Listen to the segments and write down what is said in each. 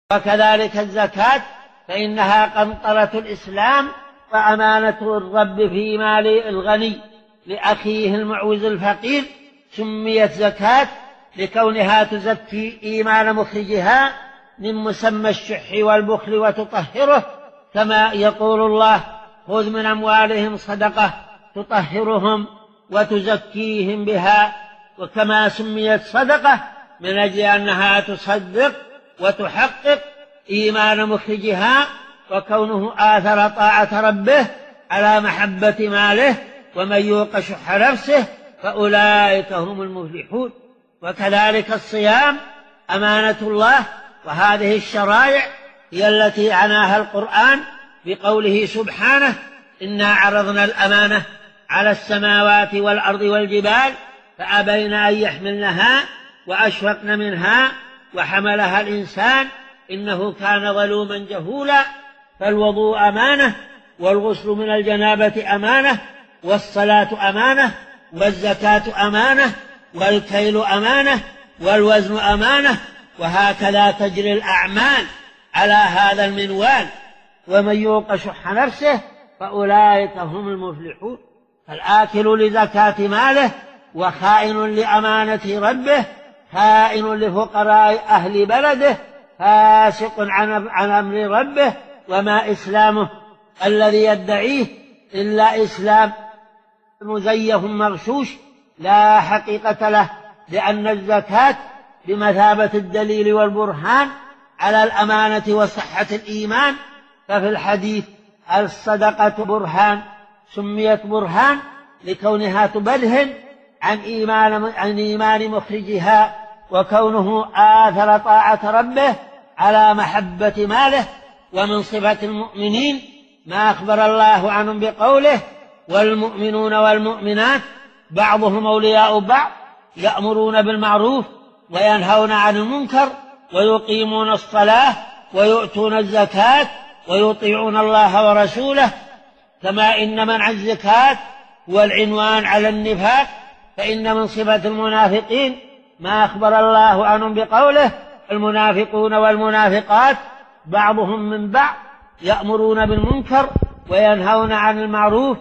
وكذلك الزكاة فإنها قنطرة الإسلام وأمانة الرب في مال الغني لأخيه المعوز الفقير. سميت زكاة لكونها تزكي إيمان مخرجها من مسمى الشح والبخل وتطهره، كما يقول الله: خذ من أموالهم صدقة تطهرهم وتزكيهم بها. وكما سميت صدقة من أجل أنها تصدق وتحقق إيمان مخرجها، وكونه آثر طاعة ربه على محبة ماله. ومن يوق شح نفسه فأولئك هم المفلحون. وكذلك الصيام أمانة الله، وهذه الشرائع هي التي عناها القرآن بقوله سبحانه: إنا عرضنا الأمانة على السماوات والأرض والجبال فأبين أن يحملنها وأشفقن منها وحملها الإنسان إنه كان ظلوما جهولا. فالوضوء أمانة، والغسل من الجنابة أمانة، والصلاة أمانة، والزكاة أمانة، والكيل أمانة، والوزن أمانة، وهكذا تجري الأعمال على هذا المنوال. ومن يوق شح نفسه فأولئك هم المفلحون. فالآكل لزكاة ماله وخائن لأمانة ربه، خائن لفقراء أهل بلده، فاسق عن أمر ربه. وما إسلامه الذي يدعيه إلا إسلام مزيف مغشوش لا حقيقة له، لأن الزكاة بمثابة الدليل والبرهان على الأمانة وصحة الإيمان. ففي الحديث: الصدقة برهان. سميت برهان لكونها تبرهن عن إيمان مخرجها، وكونه آثر طاعة ربه على محبة ماله. ومن صفة المؤمنين ما أخبر الله عنهم بقوله: والمؤمنون والمؤمنات بعضهم أولياء بعض يأمرون بالمعروف وينهون عن المنكر ويقيمون الصلاة ويؤتون الزكاة ويطيعون الله ورسوله. كما إن منع الزكاة هو العنوان على النفاق، فإن من صفة المنافقين ما أخبر الله عنهم بقوله: المنافقون والمنافقات بعضهم من بعض يأمرون بالمنكر وينهون عن المعروف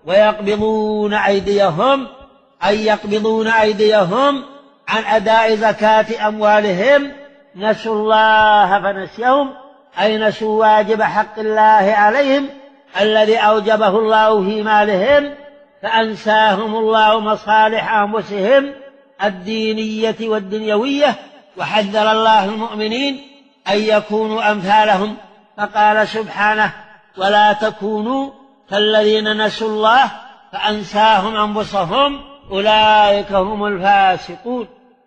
ويقبضون أيديهم، أي يقبضون أيديهم عن أداء زكاة أموالهم. نسوا الله فنسيهم، أي نسوا واجب حق الله عليهم الذي أوجبه الله في مالهم، فأنساهم الله مصالح أنفسهم الدينية والدنيوية. وحذر الله المؤمنين أن يكونوا أمثالهم، فقال سبحانه: ولا تكونوا كالذين نسوا الله فأنساهم أنفسهم أولئك هم الفاسقون.